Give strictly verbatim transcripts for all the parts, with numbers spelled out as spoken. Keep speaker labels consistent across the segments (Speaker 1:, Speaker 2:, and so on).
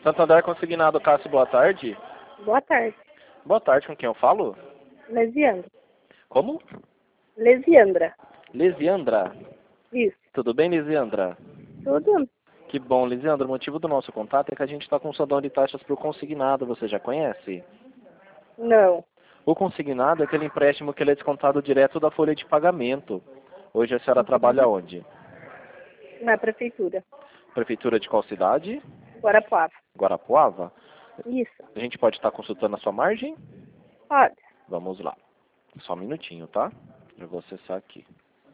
Speaker 1: Santander Consignado, Cássio, boa tarde.
Speaker 2: Boa tarde.
Speaker 1: Boa tarde, com quem eu falo?
Speaker 2: Lesiandra.
Speaker 1: Como?
Speaker 2: Lesiandra.
Speaker 1: Lesiandra.
Speaker 2: Isso.
Speaker 1: Tudo bem, Lesiandra?
Speaker 2: Tudo?
Speaker 1: Que bom, Lesiandra. O motivo do nosso contato é que a gente está com um sondão de taxas para o consignado. Você já conhece?
Speaker 2: Não.
Speaker 1: O consignado é aquele empréstimo que ele é descontado direto da folha de pagamento. Hoje a senhora trabalha onde?
Speaker 2: Na prefeitura.
Speaker 1: Prefeitura de qual cidade?
Speaker 2: Guarapuava.
Speaker 1: Guarapuava?
Speaker 2: Isso.
Speaker 1: A gente pode estar consultando a sua margem?
Speaker 2: Pode.
Speaker 1: Vamos lá. Só um minutinho, tá? Eu vou acessar aqui.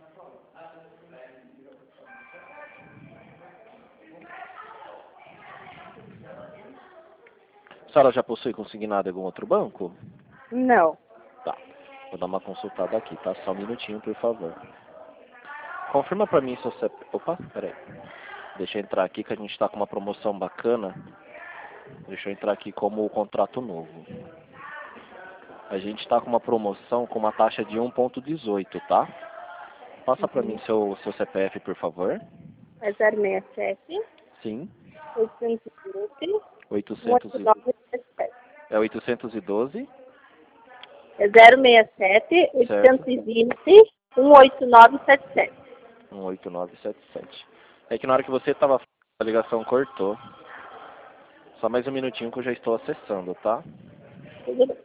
Speaker 1: A senhora já possui consignado em algum outro banco?
Speaker 2: Não.
Speaker 1: Tá. Vou dar uma consultada aqui, tá? Só um minutinho, por favor. Confirma pra mim se você... Opa, peraí. Deixa eu entrar aqui que a gente tá com uma promoção bacana. Deixa eu entrar aqui como o contrato novo. A gente tá com uma promoção com uma taxa de um ponto dezoito, tá? Passa pra mim seu, seu C P F, por favor.
Speaker 2: É zero seis sete.
Speaker 1: Sim.
Speaker 2: oitocentos e vinte.
Speaker 1: oitocentos e...
Speaker 2: oito nove sete sete.
Speaker 1: É oitocentos e doze.
Speaker 2: É zero seis sete. oitocentos e vinte. um oito nove sete sete.
Speaker 1: um oito nove sete sete. É que na hora que você tava... A ligação cortou. Só mais um minutinho que eu já estou acessando, tá?
Speaker 2: Tudo bem.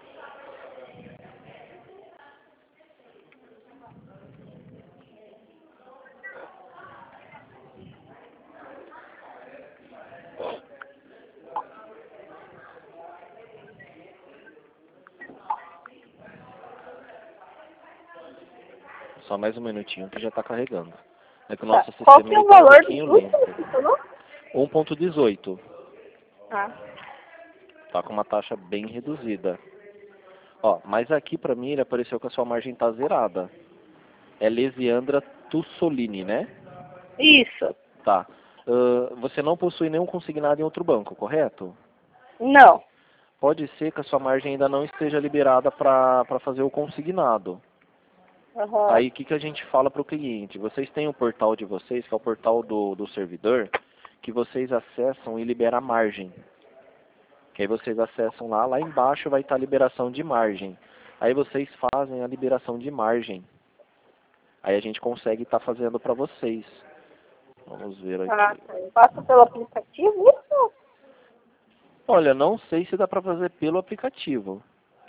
Speaker 1: Só mais um minutinho que já está carregando. É que o nosso
Speaker 2: Tá.
Speaker 1: sistema
Speaker 2: Qual que é o
Speaker 1: está um
Speaker 2: valor do
Speaker 1: pouquinho
Speaker 2: custo
Speaker 1: lento.
Speaker 2: que você falou?
Speaker 1: um ponto dezoito.
Speaker 2: Ah.
Speaker 1: Tá com uma taxa bem reduzida. Ó, mas aqui pra mim ele apareceu que a sua margem tá zerada. É Lesiandra Tussolini, né?
Speaker 2: Isso.
Speaker 1: Tá. Uh, você não possui nenhum consignado em outro banco, correto?
Speaker 2: Não.
Speaker 1: Pode ser que a sua margem ainda não esteja liberada para fazer o consignado.
Speaker 2: Uhum.
Speaker 1: Aí o que, que a gente fala para o cliente? Vocês têm o portal de vocês, que é o portal do, do servidor, que vocês acessam e liberam a margem. Que aí vocês acessam lá, lá embaixo vai estar a liberação de margem. Aí vocês fazem a liberação de margem. Aí a gente consegue estar fazendo para vocês. Vamos ver aqui.
Speaker 2: Ah, tá. Passa pelo aplicativo isso?
Speaker 1: Olha, não sei se dá para fazer pelo aplicativo.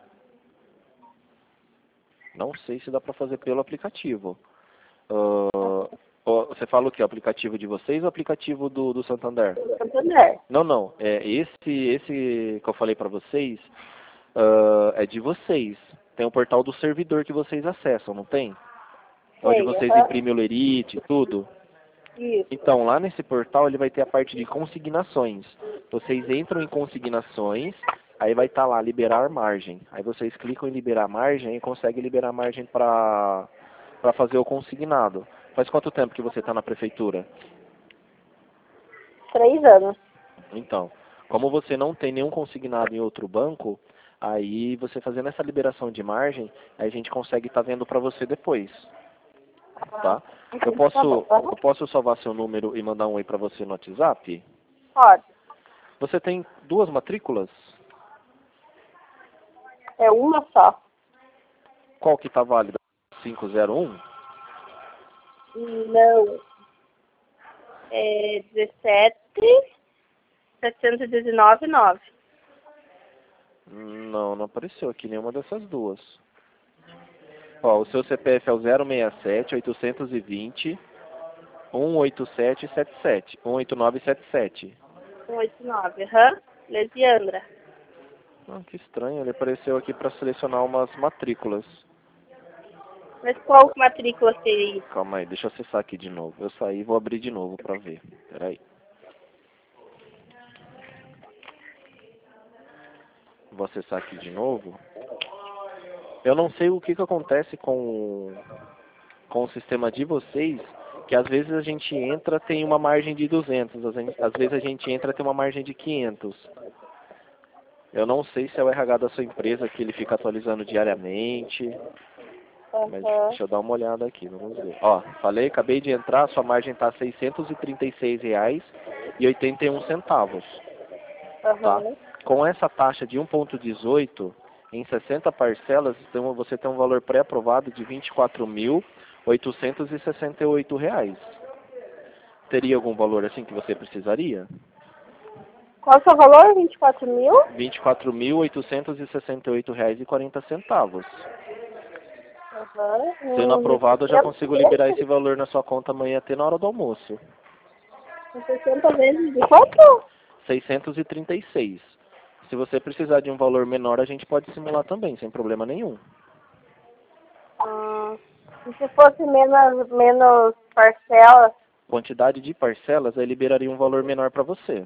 Speaker 1: Não sei se dá para fazer pelo aplicativo. Uh, você fala o que? O aplicativo de vocês ou o aplicativo do, do Santander?
Speaker 2: Santander.
Speaker 1: Não, não. É, esse, esse que eu falei para vocês uh, é de vocês. Tem o portal do servidor que vocês acessam, não tem? Onde
Speaker 2: Sei,
Speaker 1: vocês
Speaker 2: uhum.
Speaker 1: imprimem o lerite e tudo.
Speaker 2: Isso.
Speaker 1: Então, lá nesse portal ele vai ter a parte de consignações. Vocês entram em consignações, aí vai estar lá, liberar margem. Aí vocês clicam em liberar margem e conseguem liberar margem para para fazer o consignado. Faz quanto tempo que você está na prefeitura?
Speaker 2: Três anos.
Speaker 1: Então, como você não tem nenhum consignado em outro banco, aí você fazendo essa liberação de margem, aí a gente consegue estar vendo para você depois. Tá? Eu posso, eu posso salvar seu número e mandar um oi para você no WhatsApp?
Speaker 2: Pode.
Speaker 1: Você tem duas matrículas?
Speaker 2: É uma só.
Speaker 1: Qual que está válida? cinco zero um?
Speaker 2: Não. É dezessete, setecentos e dezenove, nove.
Speaker 1: Não, não apareceu aqui nenhuma dessas duas. Ó, o seu C P F é o zero seis sete, oitocentos e vinte, cento e oitenta e sete setenta e sete, cento e oitenta e nove setenta e sete.
Speaker 2: cento e oitenta e nove, aham. Lesiandra.
Speaker 1: Ah, que estranho, ele apareceu aqui para selecionar umas matrículas.
Speaker 2: Mas qual matrícula seria isso?
Speaker 1: Calma aí, deixa eu acessar aqui de novo. Eu saí e vou abrir de novo para ver. Peraí. Vou acessar aqui de novo. Eu não sei o que, que acontece com, com o sistema de vocês, que às vezes a gente entra, tem uma margem de duzentos, às vezes, às vezes a gente entra, tem uma margem de quinhentos. Eu não sei se é o R H da sua empresa que ele fica atualizando diariamente.
Speaker 2: Uhum.
Speaker 1: Mas deixa eu dar uma olhada aqui, vamos ver. Ó, falei, acabei de entrar, sua margem está seiscentos e trinta e seis reais e oitenta e um centavos.
Speaker 2: Uhum.
Speaker 1: Tá? Com essa taxa de um ponto dezoito, em sessenta parcelas, então você tem um valor pré-aprovado de vinte e quatro mil oitocentos e sessenta e oito reais. Teria algum valor assim que você precisaria?
Speaker 2: Qual é o seu valor? vinte e quatro mil?
Speaker 1: vinte e quatro mil oitocentos e sessenta e oito reais e quarenta centavos.
Speaker 2: Uhum.
Speaker 1: Sendo
Speaker 2: Hum,
Speaker 1: aprovado, eu já consigo liberar esse valor na sua conta amanhã até na hora do almoço.
Speaker 2: sessenta vezes de quanto?
Speaker 1: seiscentos e trinta e seis. Se você precisar de um valor menor, a gente pode simular também, sem problema nenhum.
Speaker 2: Hum, e se fosse menos, menos parcelas?
Speaker 1: Quantidade de parcelas, aí liberaria um valor menor para você.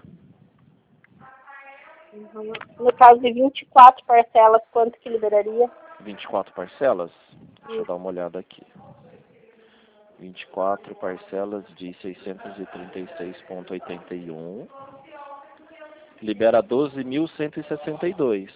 Speaker 2: Uhum. No caso de vinte e quatro parcelas, quanto que liberaria?
Speaker 1: vinte e quatro parcelas? Deixa eu dar uma olhada aqui. vinte e quatro parcelas de seiscentos e trinta e seis reais e oitenta e um. Libera doze mil cento e sessenta e dois.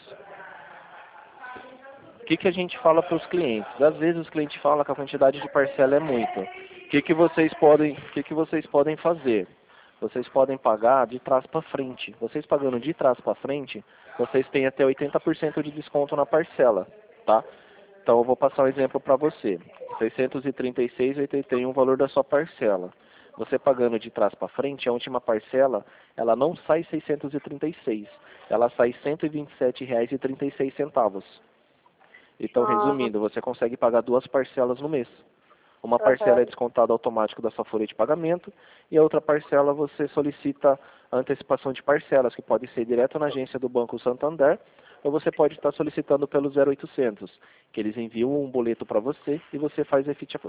Speaker 1: O que, que a gente fala para os clientes? Às vezes os clientes falam que a quantidade de parcela é muito. O que, que vocês podem, o que, que vocês podem fazer? Vocês podem pagar de trás para frente. Vocês pagando de trás para frente, vocês têm até oitenta por cento de desconto na parcela, tá? Então eu vou passar um exemplo para você. seiscentos e trinta e seis reais e oitenta e um o valor da sua parcela. Você pagando de trás para frente, a última parcela, ela não sai seiscentos e trinta e seis, ela sai cento e vinte e sete reais e trinta e seis centavos. Então, resumindo, você consegue pagar duas parcelas no mês. Uma parcela é descontada automático da sua folha de pagamento e a outra parcela você solicita a antecipação de parcelas, que pode ser direto na agência do Banco Santander ou você pode estar solicitando pelo zero oitocentos, que eles enviam um boleto para você e você faz a, efetiva,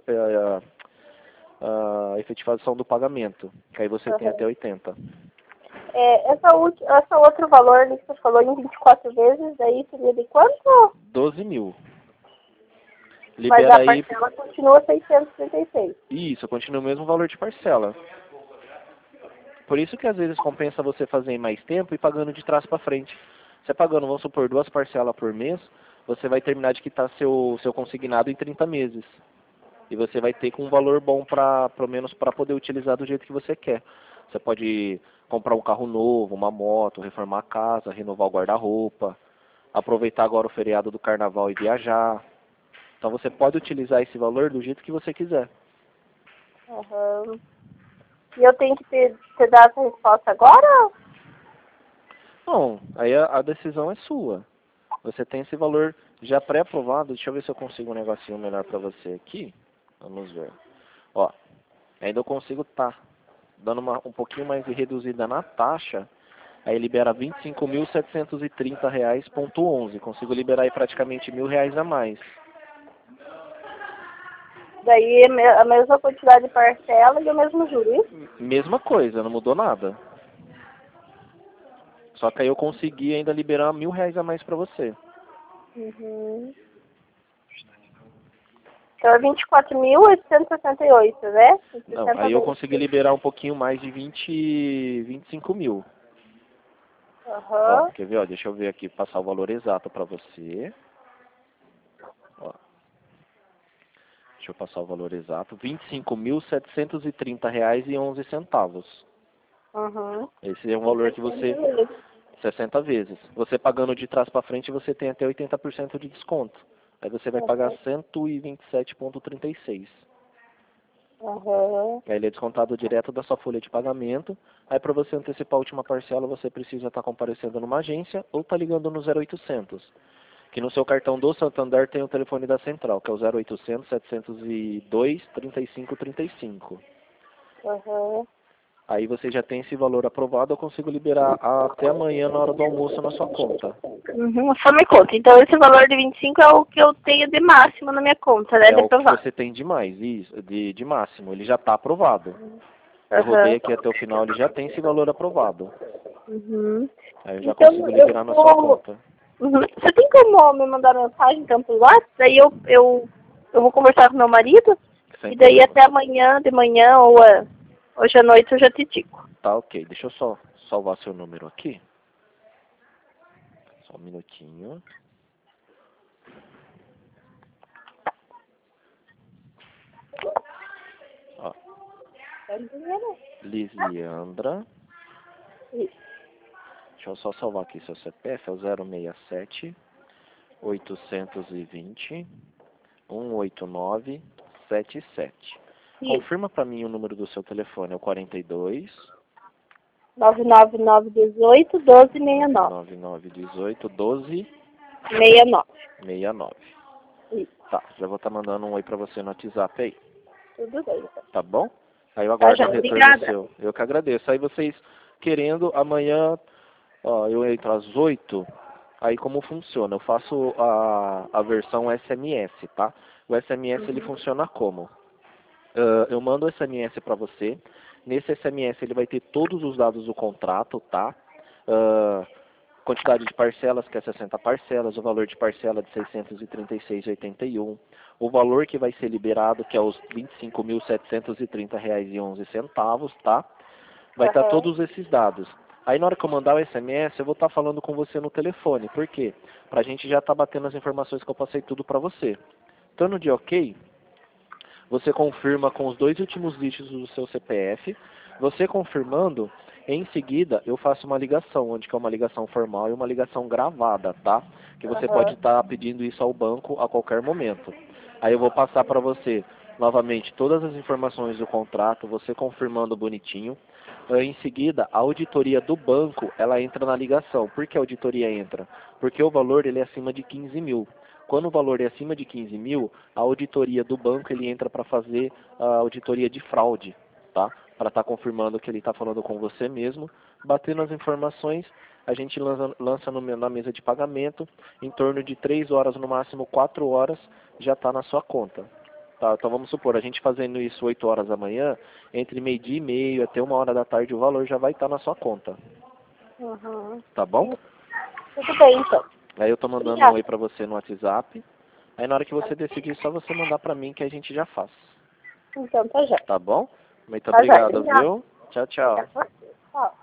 Speaker 1: a, a efetivação do pagamento, que aí você
Speaker 2: Uhum.
Speaker 1: tem até oitenta.
Speaker 2: É, essa, essa outro valor que você falou em vinte e quatro vezes, daí seria de quanto?
Speaker 1: doze mil.
Speaker 2: Mas
Speaker 1: Libera
Speaker 2: a
Speaker 1: aí.
Speaker 2: parcela continua seiscentos e trinta e seis.
Speaker 1: Isso, continua o mesmo valor de parcela. Por isso que às vezes compensa você fazer em mais tempo e pagando de trás para frente. Você pagando, vamos supor, duas parcelas por mês, você vai terminar de quitar seu, seu consignado em trinta meses. E você vai ter com um valor bom para, pelo menos, para poder utilizar do jeito que você quer. Você pode comprar um carro novo, uma moto, reformar a casa, renovar o guarda-roupa, aproveitar agora o feriado do carnaval e viajar. Então você pode utilizar esse valor do jeito que você quiser.
Speaker 2: Uhum. E eu tenho que ter, ter dado essa resposta agora?
Speaker 1: Não, aí a, a decisão é sua. Você tem esse valor já pré-aprovado. Deixa eu ver se eu consigo um negocinho melhor para você aqui. Vamos ver. Ó, ainda eu consigo tá dando uma, um pouquinho mais de reduzida na taxa. Aí libera vinte e cinco mil setecentos e trinta reais ponto onze. Consigo liberar aí praticamente mil reais a mais.
Speaker 2: Daí a mesma quantidade de parcela e o mesmo juro, isso?
Speaker 1: Mesma coisa, não mudou nada. Só que aí eu consegui ainda liberar mil reais a mais para você.
Speaker 2: Uhum. Então é vinte e quatro mil oitocentos e sessenta e oito, né?
Speaker 1: Não, aí eu consegui liberar um pouquinho mais de vinte, vinte e cinco mil. Ó,
Speaker 2: Uhum.
Speaker 1: quer ver? Ó, deixa eu ver aqui, passar o valor exato para você. Ó, deixa eu passar o valor exato. vinte e cinco mil setecentos e trinta reais e onze centavos.
Speaker 2: Uhum.
Speaker 1: Esse é um valor que você... sessenta vezes. Você pagando de trás para frente, você tem até oitenta por cento de desconto. Aí você vai pagar cento e vinte e sete reais e trinta e seis centavos.
Speaker 2: Uhum.
Speaker 1: Aí ele é descontado direto da sua folha de pagamento. Aí para você antecipar a última parcela, você precisa estar comparecendo numa agência ou tá ligando no zero oitocentos. Que no seu cartão do Santander tem o telefone da central, que é o zero oitocentos, setecentos e dois, trinta e cinco, trinta e cinco.
Speaker 2: Uhum.
Speaker 1: Aí você já tem esse valor aprovado, eu consigo liberar até amanhã na hora do almoço na sua conta.
Speaker 2: Uhum. Só me conta. Então esse valor de vinte e cinco é o que eu tenho de máximo na minha conta, né?
Speaker 1: É
Speaker 2: De
Speaker 1: o que
Speaker 2: aprovar.
Speaker 1: você tem de mais, isso, de, de máximo. Ele já está aprovado. Eu
Speaker 2: Uhum.
Speaker 1: rodei aqui até o final, ele já tem esse valor aprovado.
Speaker 2: Uhum.
Speaker 1: Aí eu já
Speaker 2: Então,
Speaker 1: consigo
Speaker 2: eu
Speaker 1: liberar na
Speaker 2: vou...
Speaker 1: sua conta.
Speaker 2: Uhum. Você tem como me mandar mensagem então por WhatsApp? Daí eu, eu, eu vou conversar com meu marido.
Speaker 1: Sem
Speaker 2: E daí
Speaker 1: problema.
Speaker 2: até amanhã, de manhã ou uh, hoje à noite eu já te digo.
Speaker 1: Tá, ok. Deixa eu só salvar seu número aqui. Só um minutinho. Ó, Lisiandra.
Speaker 2: Isso.
Speaker 1: Deixa eu só salvar aqui seu C P F, é o zero seis sete, oito dois zero, um oito nove sete sete.
Speaker 2: Isso.
Speaker 1: Confirma para mim o número do seu telefone, é o quarenta e dois...
Speaker 2: nove nove nove um oito, doze sessenta e nove.
Speaker 1: nove nove um oito, doze
Speaker 2: sessenta e nove.
Speaker 1: sessenta e nove.
Speaker 2: Isso.
Speaker 1: Tá, já vou estar mandando um oi para você no WhatsApp aí.
Speaker 2: Tudo bem, então.
Speaker 1: Tá bom? Aí eu
Speaker 2: Tá,
Speaker 1: aguardo
Speaker 2: já.
Speaker 1: o retorno
Speaker 2: Obrigada.
Speaker 1: seu. Eu que agradeço. Aí vocês querendo, amanhã, ó, eu entro às oito. Aí como funciona? Eu faço a, a versão S M S, tá? O S M S,
Speaker 2: Uhum.
Speaker 1: ele funciona como? Uh, eu mando o S M S para você. Nesse S M S ele vai ter todos os dados do contrato, tá? Uh, quantidade de parcelas, que é sessenta parcelas, o valor de parcela de seiscentos e trinta e seis reais e oitenta e um, o valor que vai ser liberado, que é os vinte e cinco mil setecentos e trinta reais e onze centavos, tá? Vai estar
Speaker 2: Uhum.
Speaker 1: todos esses dados. Aí na hora que eu mandar o S M S, eu vou estar falando com você no telefone. Por quê? Pra gente já estar batendo as informações que eu passei tudo pra você. Estando de ok, você confirma com os dois últimos dígitos do seu C P F. Você confirmando, em seguida eu faço uma ligação, onde que é uma ligação formal e uma ligação gravada, tá? Que você
Speaker 2: Uhum.
Speaker 1: pode estar pedindo isso ao banco a qualquer momento. Aí eu vou passar para você novamente todas as informações do contrato, você confirmando bonitinho. Em seguida, a auditoria do banco, ela entra na ligação. Por que a auditoria entra? Porque o valor ele é acima de quinze mil. Quando o valor é acima de quinze mil, a auditoria do banco ele entra para fazer a auditoria de fraude, tá? Para estar confirmando que ele está falando com você mesmo. Batendo as informações, a gente lança, lança no, na mesa de pagamento, em torno de três horas, no máximo quatro horas, já está na sua conta. Tá, então vamos supor, a gente fazendo isso oito horas da manhã, entre meio-dia e meio até uma hora da tarde, o valor já vai estar na sua conta.
Speaker 2: Uhum.
Speaker 1: Tá bom?
Speaker 2: Tudo bem, então.
Speaker 1: Aí eu tô mandando
Speaker 2: Obrigada.
Speaker 1: um oi pra você no WhatsApp. Aí na hora que você decidir, é só você mandar pra mim que a gente já faz.
Speaker 2: Então, tá já.
Speaker 1: Tá bom? Muito
Speaker 2: Tá já.
Speaker 1: obrigado,
Speaker 2: Obrigada.
Speaker 1: viu? Tchau, tchau.
Speaker 2: Obrigada. Tchau.